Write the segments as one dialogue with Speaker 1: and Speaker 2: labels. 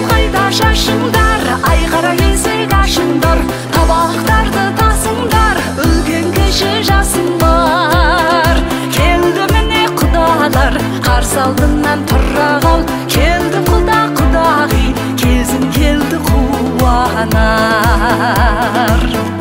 Speaker 1: қайда шашыңдар, айқара есік ашыңдар, табақтарды тасыңдар, үлкен кіші жасың бар. Келді міне құдалар, қарсы алдынан тұра қал, келді құда құдағи, кезің келді қуанар.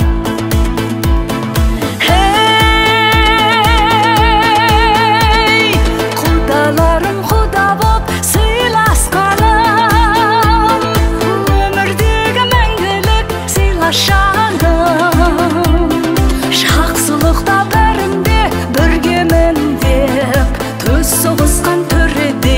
Speaker 1: Жақсылықта бәрінде біргемін деп, төс соғысқан төредей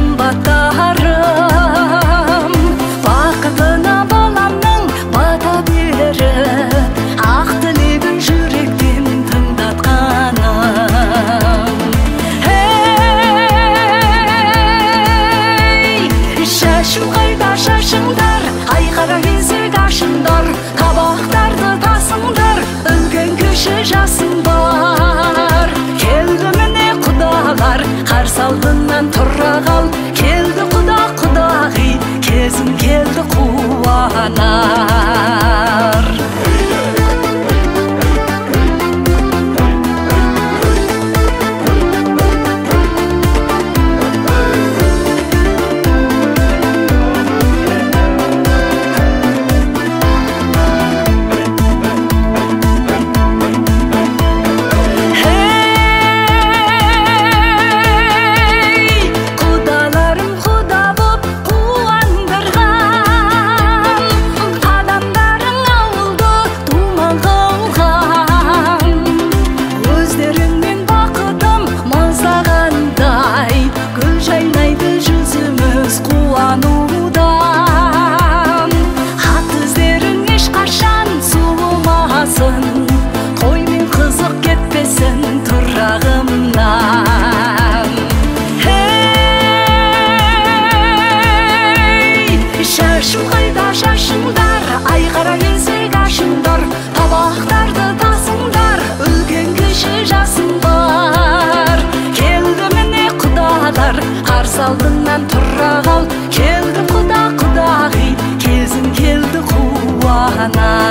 Speaker 1: қымбаттарым. Бақытына баламның бата беріп, ақ тілегін жүректен тыңдатқаным. Шашым қайда шашыңдар, айқара есік ашыңдар, табақтарды тасыңдар, үлкен кіші жасың бар. Келді міне құдалар, қарсы алдынан тұра қал, келді құда құдағи, кезің келді қуанар. Тоймен қызық кетпесін тұрағымнан. Шашым қайда шашыңдар, айқара есік ашыңдар, табақтарды тасыңдар, үлкен кіші жасың бар. Келді міне құдалар, қарсы алдынан тұра қал, келді құда құдағи, кезің келді қуанар.